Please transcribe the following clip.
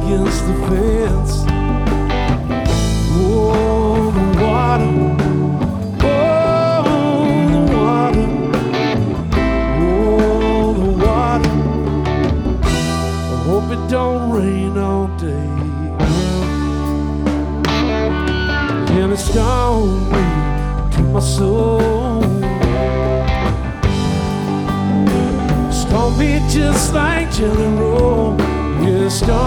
against the fence. Oh, the water. Oh, the water. Oh, the water. I hope it don't rain all day. And it's gone me to my soul. Stormy just like jelly roll. Yeah, stormy.